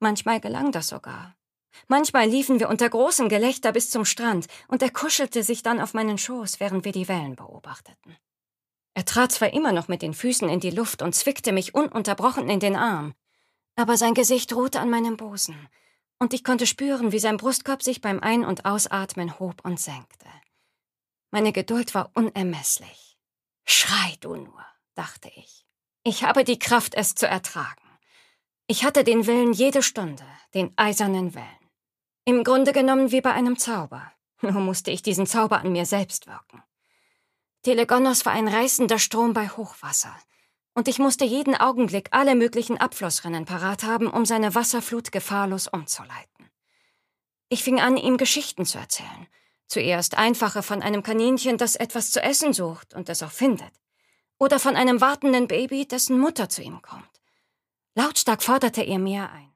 Manchmal gelang das sogar. Manchmal liefen wir unter großem Gelächter bis zum Strand, und er kuschelte sich dann auf meinen Schoß, während wir die Wellen beobachteten. Er trat zwar immer noch mit den Füßen in die Luft und zwickte mich ununterbrochen in den Arm, aber sein Gesicht ruhte an meinem Busen, und ich konnte spüren, wie sein Brustkorb sich beim Ein- und Ausatmen hob und senkte. Meine Geduld war unermesslich. »Schrei du nur«, dachte ich. Ich habe die Kraft, es zu ertragen. Ich hatte den Willen jede Stunde, den eisernen Willen. Im Grunde genommen wie bei einem Zauber. Nur musste ich diesen Zauber an mir selbst wirken. Telegonnos war ein reißender Strom bei Hochwasser, und ich musste jeden Augenblick alle möglichen Abflussrinnen parat haben, um seine Wasserflut gefahrlos umzuleiten. Ich fing an, ihm Geschichten zu erzählen. Zuerst einfache von einem Kaninchen, das etwas zu essen sucht und es auch findet. Oder von einem wartenden Baby, dessen Mutter zu ihm kommt. Lautstark forderte er mehr ein.